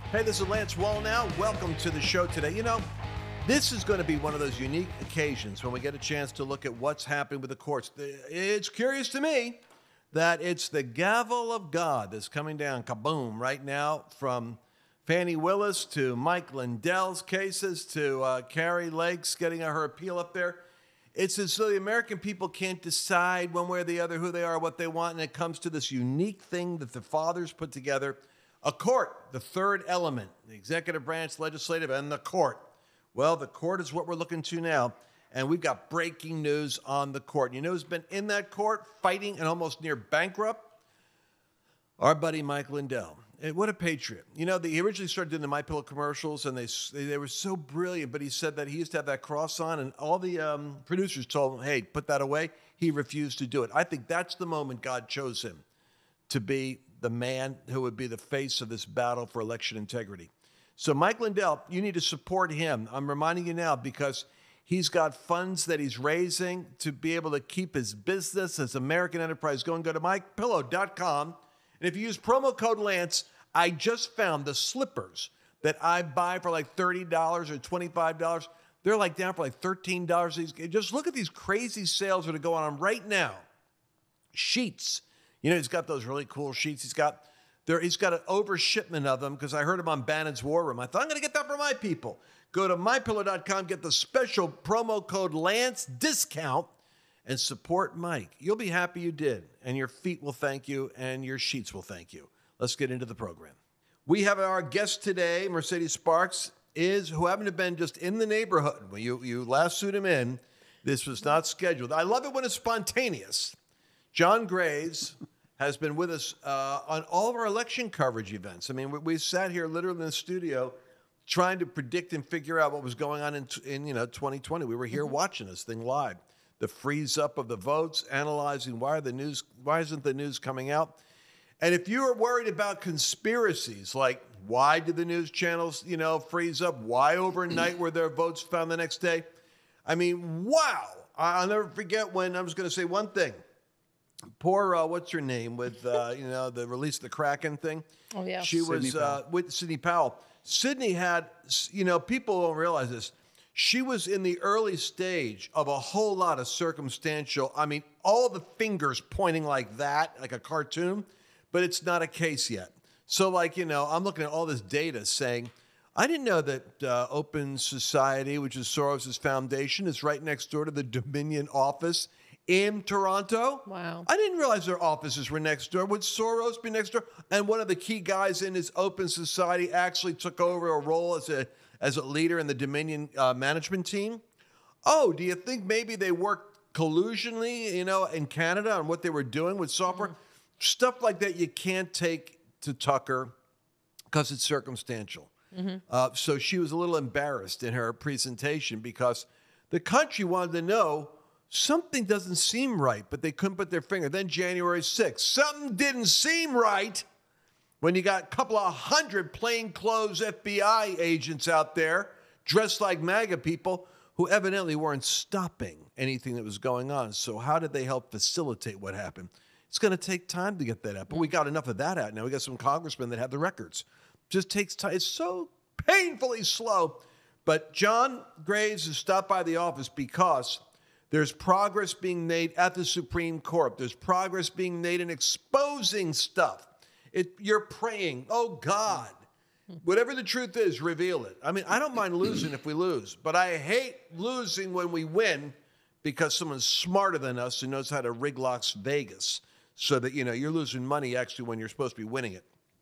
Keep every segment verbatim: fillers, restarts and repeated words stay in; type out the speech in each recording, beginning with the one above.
Hey, this is Lance Wallnau. Welcome to the show today. You know, this is going to be one of those unique occasions when we get a chance to look at what's happening with the courts. It's curious to me that it's the gavel of God that's coming down, kaboom, right now from Fani Willis to Mike Lindell's cases to uh, Kari Lake's getting her appeal up there. It's as though the American people can't decide one way or the other who they are, what they want, and it comes to this unique thing that the fathers put together. A court, the third element, the executive branch, legislative, and the court. Well, the court is what we're looking to now, and we've got breaking news on the court. You know who's been in that court fighting and almost near bankrupt? Our buddy Mike Lindell. And what a patriot. You know, he originally started doing the MyPillow commercials, and they they were so brilliant, but he said that he used to have that cross on, and all the um, producers told him, hey, put that away. He refused to do it. I think that's the moment God chose him to be the man who would be the face of this battle for election integrity. So Mike Lindell, you need to support him. I'm reminding you now because he's got funds that he's raising to be able to keep his business, his American enterprise going. Go to mike pillow dot com. And if you use promo code Lance, I just found the slippers that I buy for like thirty dollars or twenty-five dollars. They're like down for like thirteen dollars. Just look at these crazy sales that are going on right now. Sheets. You know, he's got those really cool sheets. He's got there. He's got an overshipment of them because I heard him on Bannon's War Room. I thought, I'm going to get that for my people. Go to my pillow dot com, get the special promo code Lance discount, and support Mike. You'll be happy you did, and your feet will thank you, and your sheets will thank you. Let's get into the program. We have our guest today, Mercedes Sparks, is who happened to have been just in the neighborhood when you, you lassoed him in. This was not scheduled. I love it when it's spontaneous. John Grays has been with us uh, on all of our election coverage events. I mean, we, we sat here literally in the studio trying to predict and figure out what was going on in, in you know, twenty twenty. We were here mm-hmm. watching this thing live. The freeze up of the votes, analyzing why are the news, why isn't the news coming out? And if you are worried about conspiracies, like why did the news channels, you know, freeze up? Why overnight were their votes found the next day? I mean, wow. I'll never forget when I was going to say one thing. Poor, uh, what's her name with, uh, you know, the release of the Kraken thing? Oh, yeah. She Sidney was uh, with Sidney Powell. Sidney had, you know, people don't realize this. She was in the early stage of a whole lot of circumstantial, I mean, all the fingers pointing like that, like a cartoon, but it's not a case yet. So, like, you know, I'm looking at all this data saying, I didn't know that uh, Open Society, which is Soros' foundation, is right next door to the Dominion office in Toronto. Wow. I didn't realize their offices were next door. Would Soros be next door? And one of the key guys in his Open Society actually took over a role as a as a leader in the Dominion uh, management team. Oh, do you think maybe they worked collusionally, you know, in Canada on what they were doing with software? Mm-hmm. Stuff like that you can't take to Tucker because it's circumstantial. Mm-hmm. Uh, so she was a little embarrassed in her presentation because the country wanted to know something doesn't seem right, but they couldn't put their finger. Then January sixth, something didn't seem right when you got a couple of hundred plainclothes F B I agents out there dressed like MAGA people who evidently weren't stopping anything that was going on. So how did they help facilitate what happened? It's going to take time to get that out, but we got enough of that out now. We got some congressmen that have the records. Just takes time. It's so painfully slow. But John Graves has stopped by the office because there's progress being made at the Supreme Court. There's progress being made in exposing stuff. It, you're praying, oh, God, whatever the truth is, reveal it. I mean, I don't mind losing if we lose, but I hate losing when we win because someone's smarter than us who knows how to rig Las Vegas so that, you know, you're losing money actually when you're supposed to be winning it.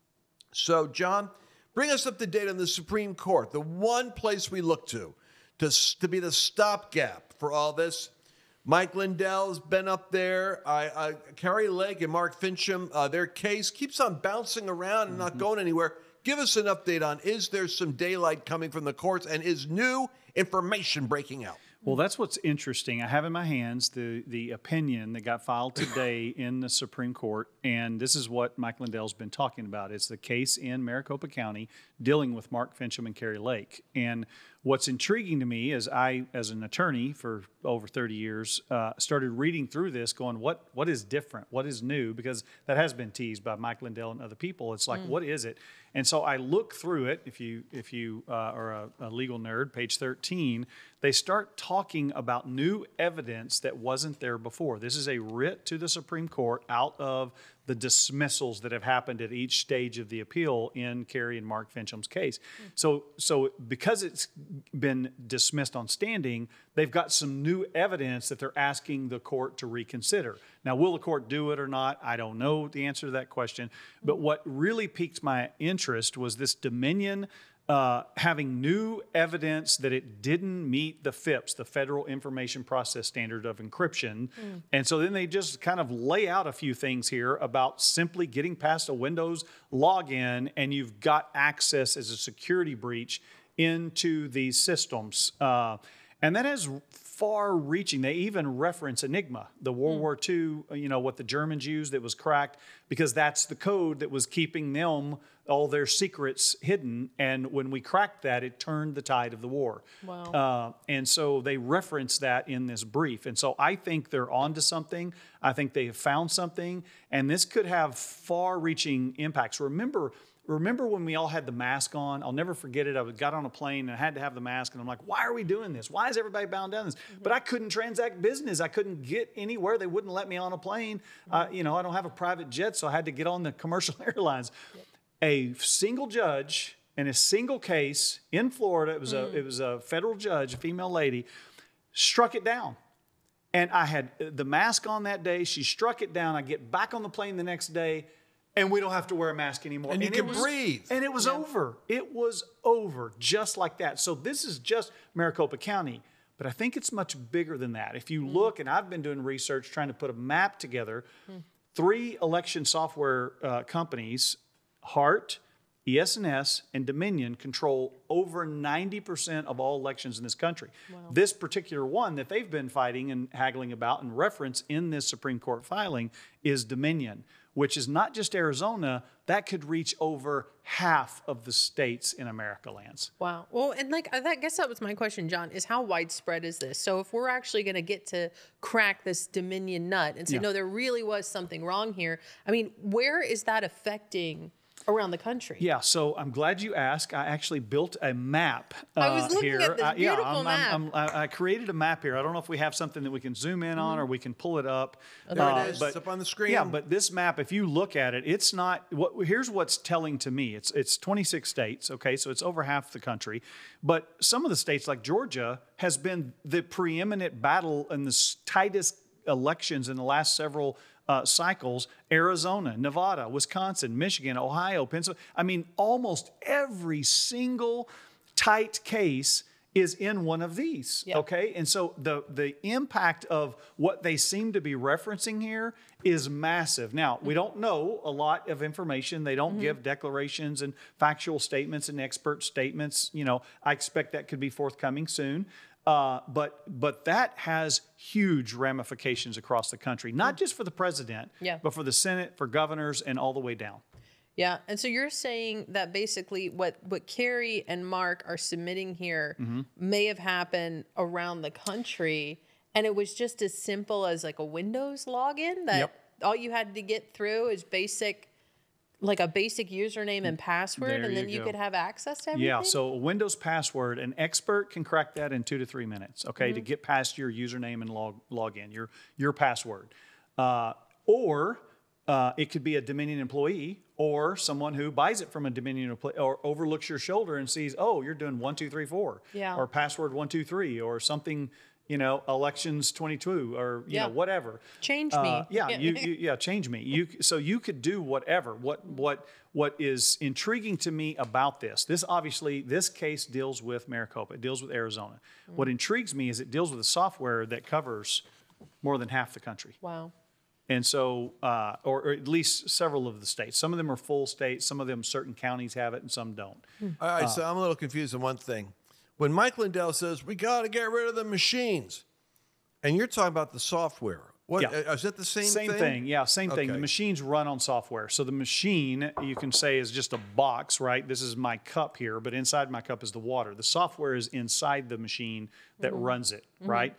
So, John, bring us up to date on the Supreme Court, the one place we look to, to, to be the stopgap for all this. Mike Lindell's been up there. I, I, Kari Lake and Mark Fincham, uh, their case keeps on bouncing around and mm-hmm. not going anywhere. Give us an update on, is there some daylight coming from the courts, and is new information breaking out? Well, that's what's interesting. I have in my hands the, the opinion that got filed today in the Supreme Court, and this is what Mike Lindell's been talking about. It's the case in Maricopa County dealing with Mark Fincham and Kari Lake. And what's intriguing to me is I, as an attorney for over thirty years, uh, started reading through this going, what what is different? What is new? Because that has been teased by Mike Lindell and other people. It's like, mm. what is it? And so I look through it. If you if you uh, are a, a legal nerd, page thirteen, they start talking about new evidence that wasn't there before. This is a writ to the Supreme Court out of the dismissals that have happened at each stage of the appeal in Kerry and Mark Fincham's case. Mm-hmm. So, so because it's been dismissed on standing, they've got some new evidence that they're asking the court to reconsider. Now, will the court do it or not? I don't know the answer to that question. But what really piqued my interest was this Dominion Uh, having new evidence that it didn't meet the F I P S, the Federal Information Process Standard of Encryption. Mm. And so then they just kind of lay out a few things here about simply getting past a Windows login and you've got access as a security breach into these systems. Uh, and that has far-reaching. They even reference Enigma, the World mm. War Two, you know, what the Germans used that was cracked, because that's the code that was keeping them, all their secrets hidden. And when we cracked that, it turned the tide of the war. Wow. Uh, and so they reference that in this brief. And so I think they're onto something. I think they have found something. And this could have far-reaching impacts. Remember, Remember when we all had the mask on? I'll never forget it. I got on a plane and I had to have the mask. And I'm like, why are we doing this? Why is everybody bound down this? Mm-hmm. But I couldn't transact business. I couldn't get anywhere. They wouldn't let me on a plane. Mm-hmm. Uh, you know, I don't have a private jet, so I had to get on the commercial airlines. Yep. A single judge in a single case in Florida, it was, mm-hmm. a, it was a federal judge, a female lady, struck it down. And I had the mask on that day. She struck it down. I get back on the plane the next day, and we don't have to wear a mask anymore. And you and can was, breathe. And it was yeah. over. It was over just like that. So this is just Maricopa County. But I think it's much bigger than that. If you mm. look, and I've been doing research trying to put a map together, mm. three election software uh, companies, Hart, E S N S, and Dominion, control over ninety percent of all elections in this country. Wow. This particular one that they've been fighting and haggling about and reference in this Supreme Court filing is Dominion, which is not just Arizona, that could reach over half of the states in America, Lance. Wow. Well, and like, I guess that was my question, John, is how widespread is this? So if we're actually going to get to crack this Dominion nut and say, yeah. no, there really was something wrong here, I mean, where is that affecting around the country? Yeah, so I'm glad you asked. I actually built a map uh, I was looking here. at this beautiful I, yeah, I'm, map. I'm, I'm, I created a map here. I don't know if we have something that we can zoom in on or we can pull it up. There uh, it is. But, it's up on the screen. Yeah, but this map, if you look at it, it's not. What, here's what's telling to me. It's it's twenty-six states. Okay, so it's over half the country. But some of the states, like Georgia, has been the preeminent battle in the tightest elections in the last several Uh, cycles. Arizona, Nevada, Wisconsin, Michigan, Ohio, Pennsylvania. I mean, almost every single tight case is in one of these, yep. okay? And so the, the impact of what they seem to be referencing here is massive. Now, we don't know a lot of information. They don't mm-hmm. give declarations and factual statements and expert statements. You know, I expect that could be forthcoming soon. Uh, but but that has huge ramifications across the country, not just for the president, yeah. but for the Senate, for governors, and all the way down. Yeah, and so you're saying that basically what, what Kerry and Mark are submitting here mm-hmm. may have happened around the country, and it was just as simple as like a Windows login that yep. all you had to get through is basic... like a basic username and password, there and then you, you could have access to everything? Yeah, so a Windows password, an expert can crack that in two to three minutes, okay, mm-hmm. to get past your username and log, log in, your, your password. Uh, or uh, it could be a Dominion employee or someone who buys it from a Dominion employee or overlooks your shoulder and sees, oh, you're doing one, two, three, four, yeah. or password one, two, three, or something, you know, elections twenty-two or, you yeah. know, whatever. Change uh, me. Yeah, you, you, yeah, change me. You, so you could do whatever. What, what, what is intriguing to me about this, this obviously, this case deals with Maricopa. It deals with Arizona. Mm. What intrigues me is it deals with a software that covers more than half the country. Wow. And so, uh, or, or at least several of the states. Some of them are full states. Some of them, certain counties have it and some don't. Mm. All right, uh, so I'm a little confused on one thing. When Mike Lindell says, we got to get rid of the machines, and you're talking about the software. What, yeah. Is that the same, same thing? Same thing, yeah, same okay. thing. The machines run on software. So the machine, you can say, is just a box, right? This is my cup here, but inside my cup is the water. The software is inside the machine that mm-hmm. runs it, mm-hmm. right?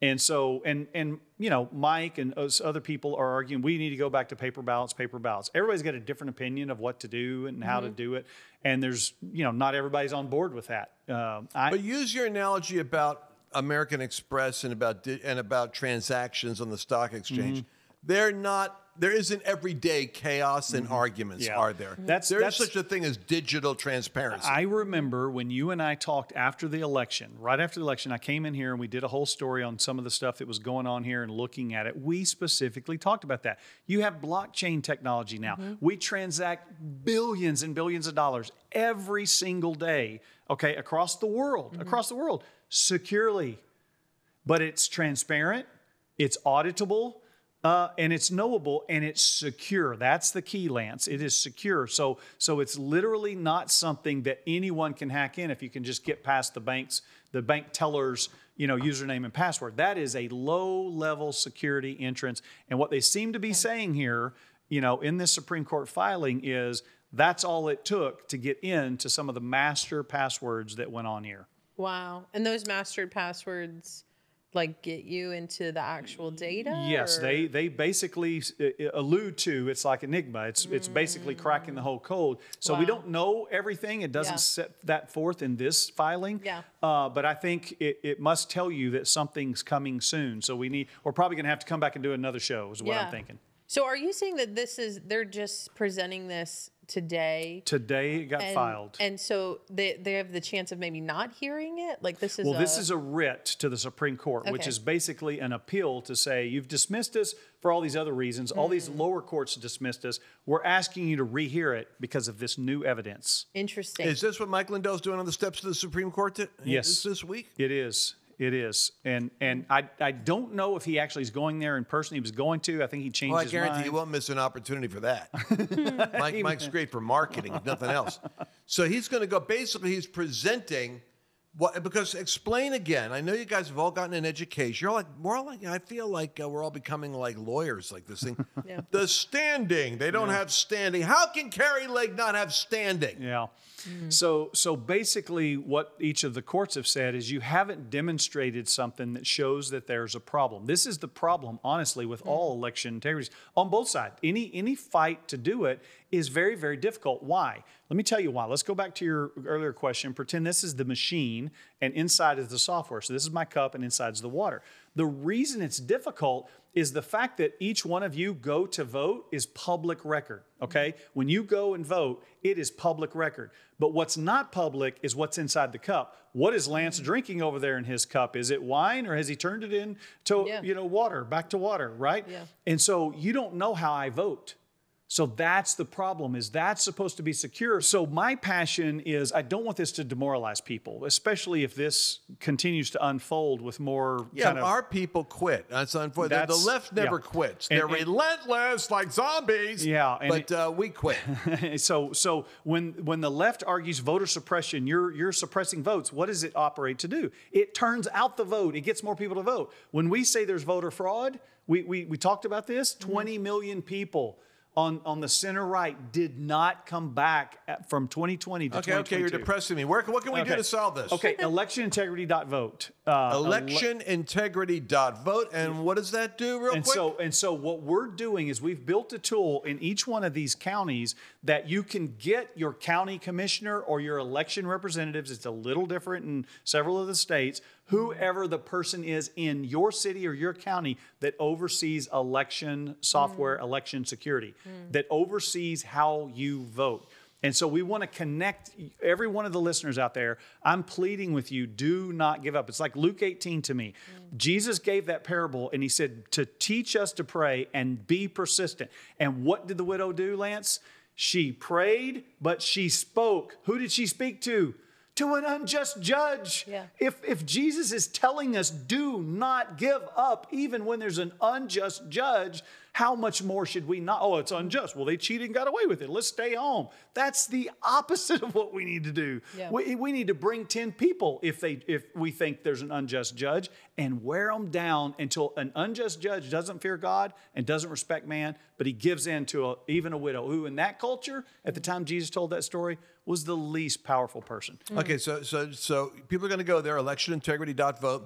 And so, and, and, you know, Mike and us other people are arguing, we need to go back to paper ballots, paper ballots. Everybody's got a different opinion of what to do and how to do it. And there's, you know, not everybody's on board with that. Um, I, But use your analogy about American Express and about di- and about transactions on the stock exchange. Mm-hmm. They're not. There isn't everyday chaos and arguments, Yeah. are there? That's- there is that's- such a thing as digital transparency. I remember when you and I talked after the election, right after the election, I came in here and we did a whole story on some of the stuff that was going on here and looking at it. We specifically talked about that. You have blockchain technology now. We transact billions and billions of dollars every single day, okay, across the world, across the world, securely. But it's transparent, it's auditable, Uh, and it's knowable and it's secure. That's the key, Lance. It is secure. So, so it's literally not something that anyone can hack in if you can just get past the bank's, the bank teller's, you know, username and password. That is a low-level security entrance. And what they seem to be saying here, you know, in this Supreme Court filing is that's all it took to get into some of the master passwords that went on here. Wow. And those mastered passwords like get you into the actual data? Yes, or? they they basically uh, allude to it's like Enigma. It's it's basically cracking the whole code. So we Wow. don't know everything. It doesn't Yeah. set that forth in this filing. Yeah. Uh, but I think it, it must tell you that something's coming soon. So we need. We're probably going to have to come back and do another show. Is what Yeah. I'm thinking. So are you saying that this is they're just presenting this today? Today it got And, filed. and so they they have the chance of maybe not hearing it? Like this is Well, a, this is a writ to the Supreme Court, which Okay. is basically an appeal to say, you've dismissed us for all these other reasons. All these Mm. lower courts dismissed us. We're asking you to rehear it because of this new evidence. interesting. Is this what Mike Lindell's doing on the steps of the Supreme Court to, Yes. this, this week? It is. It is. And and I I don't know if he actually is going there in person. He was going to. I think he changed Well, I his guarantee mind. you won't miss an opportunity for that. Mike, Mike's great for marketing, if nothing else. So he's going to go, basically, he's presenting what, because explain again. I know you guys have all gotten an education. You're like, more like, I feel like uh, we're all becoming like lawyers, like this thing. Yeah. The standing, they don't have standing. How can Carrie Lake not have standing? Yeah. So so basically what each of the courts have said is you haven't demonstrated something that shows that there's a problem. This is the problem, honestly, with all election integrities on both sides. Any any fight to do it is very, very difficult. Why? Let me tell you why. Let's go back to your earlier question. Pretend this is the machine and inside is the software. So this is my cup and inside is the water. The reason it's difficult is the fact that each one of you go to vote is public record, okay? When you go and vote, it is public record. But what's not public is what's inside the cup. What is Lance drinking over there in his cup? Is it wine or has he turned it into, Yeah. you know, water, back to water, right? Yeah. And so you don't know how I vote. So that's the problem, is that's supposed to be secure. So my passion is I don't want this to demoralize people, especially if this continues to unfold with more Yeah, kind of... our people quit. That's unfortunate. The That's- left never yeah. quits. And- They're and- relentless like zombies. Yeah, and but uh, we quit. so so when when the left argues voter suppression, you're you're suppressing votes. What does it operate to do? It turns out the vote. It gets more people to vote. When we say there's voter fraud, we we, we talked about this. twenty million people on on the center right did not come back at, from twenty twenty to Okay, twenty okay, you're twenty-two. depressing me. Where, what can we do Okay. to solve this? Okay, election integrity dot vote. Uh, Election integrity dot vote, and what does that do, real And quick? so, and so what we're doing is we've built a tool in each one of these counties that you can get your county commissioner or your election representatives. It's a little different in several of the states. Whoever the person is in your city or your county that oversees election software, election security, that oversees how you vote. And so we want to connect every one of the listeners out there. I'm pleading with you, do not give up. It's like Luke eighteen to me. Mm. Jesus gave that parable and he said to teach us to pray and be persistent. And what did the widow do, Lance? She prayed, but she spoke. Who did she speak to? To an unjust judge. Yeah. If, if Jesus is telling us do not give up even when there's an unjust judge, how much more should we not? Oh, it's unjust. Well, they cheated and got away with it. Let's stay home. That's the opposite of what we need to do. Yeah. We, we need to bring ten people if they if we think there's an unjust judge and wear them down until an unjust judge doesn't fear God and doesn't respect man, but he gives in to a, even a widow who in that culture, at the time Jesus told that story, was the least powerful person. Okay, so so so people are going to go there, election integrity dot vote.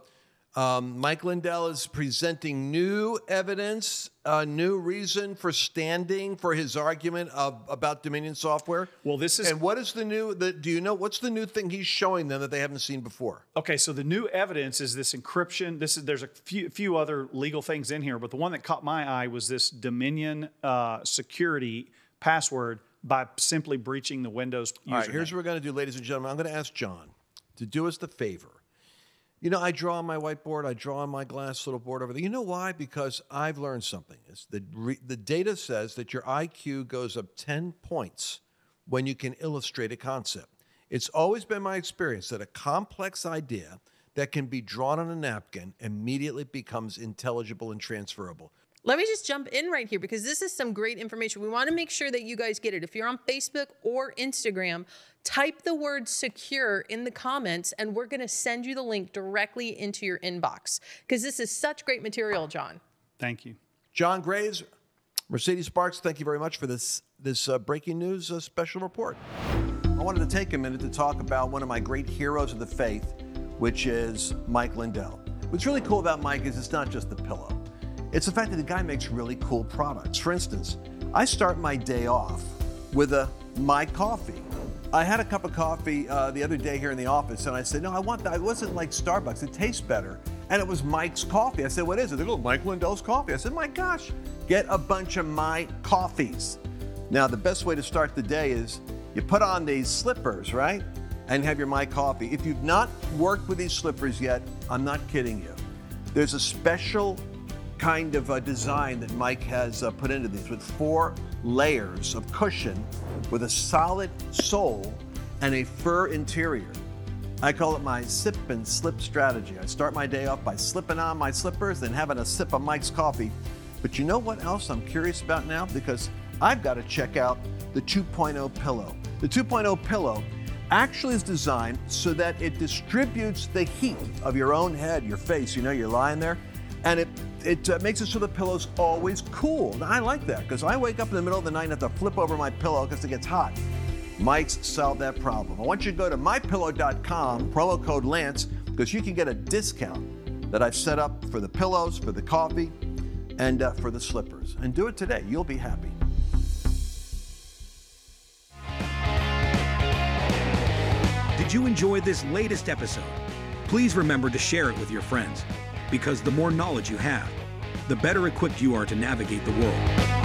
Um, Mike Lindell is presenting new evidence, a new reason for standing for his argument of, about Dominion Software. Well, this is... And what is the new, the, do you know, what's the new thing he's showing them that they haven't seen before? Okay, so the new evidence is this encryption. This is There's a few, few other legal things in here, but the one that caught my eye was this Dominion uh, security password by simply breaching the Windows username. All right, here's what we're going to do, ladies and gentlemen. I'm going to ask John to do us the favor. You know, I draw on my whiteboard. I draw on my glass little board over there. You know why? Because I've learned something. It's the, re, the data says that your I Q goes up ten points when you can illustrate a concept. It's always been my experience that a complex idea that can be drawn on a napkin immediately becomes intelligible and transferable. Let me just jump in right here because this is some great information. We want to make sure that you guys get it. If you're on Facebook or Instagram, type the word secure in the comments and we're going to send you the link directly into your inbox because this is such great material, John. Thank you. John Graves, Mercedes Sparks, thank you very much for this, this uh, breaking news uh, special report. I wanted to take a minute to talk about one of my great heroes of the faith, which is Mike Lindell. What's really cool about Mike is it's not just the pillow. It's the fact that the guy makes really cool products. For instance, I start my day off with a My Coffee. I had a cup of coffee uh, the other day here in the office, and I said, no, I want that. It wasn't like Starbucks. It tastes better. And it was Mike's Coffee. I said, what is it? They go, Mike Lindell's Coffee. I said, my gosh, get a bunch of My Coffees. Now, the best way to start the day is you put on these slippers, right? And have your My Coffee. If you've not worked with these slippers yet, I'm not kidding you. There's a special kind of a design that Mike has uh, put into these with four layers of cushion with a solid sole and a fur interior. I call it my sip and slip strategy. I start my day off by slipping on my slippers and having a sip of Mike's coffee. But you know what else I'm curious about now? Because I've got to check out the two point oh pillow. The two point oh pillow actually is designed so that it distributes the heat of your own head, your face. You know, you're lying there, and it It uh, makes it so the pillow's always cool. Now, I like that because I wake up in the middle of the night and have to flip over my pillow because it gets hot. Mike's solved that problem. I want you to go to my pillow dot com, promo code Lance, because you can get a discount that I've set up for the pillows, for the coffee, and uh, for the slippers. And do it today. You'll be happy. Did you enjoy this latest episode? Please remember to share it with your friends, because the more knowledge you have, the better equipped you are to navigate the world.